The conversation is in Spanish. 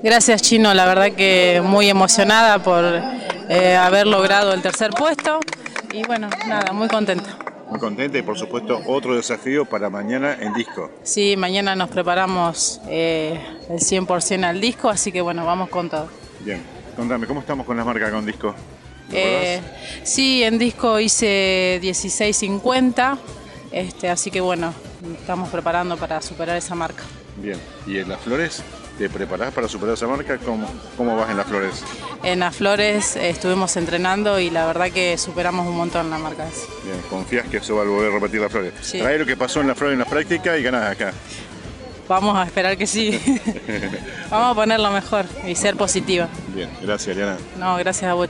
Gracias, Chino, la verdad que muy emocionada por haber logrado el tercer puesto y bueno, nada, muy contenta. Muy contenta y por supuesto otro desafío para mañana en disco. Sí, mañana nos preparamos el 100% al disco, así que bueno, vamos con todo. Bien, contame, ¿cómo estamos con las marcas con disco? Sí, en disco hice 16:50, así que bueno, estamos preparando para superar esa marca. Bien, ¿y en las flores? ¿Te preparás para superar esa marca? ¿Cómo vas en las flores? En las flores estuvimos entrenando y la verdad que superamos un montón la marca. Bien, ¿confías que eso va a volver a repetir las flores? Sí. Trae lo que pasó en las flores en la práctica y ganás acá. Vamos a esperar que sí. Vamos a ponerlo mejor y ser positiva. Bien, gracias, Ariana. No, gracias a vos.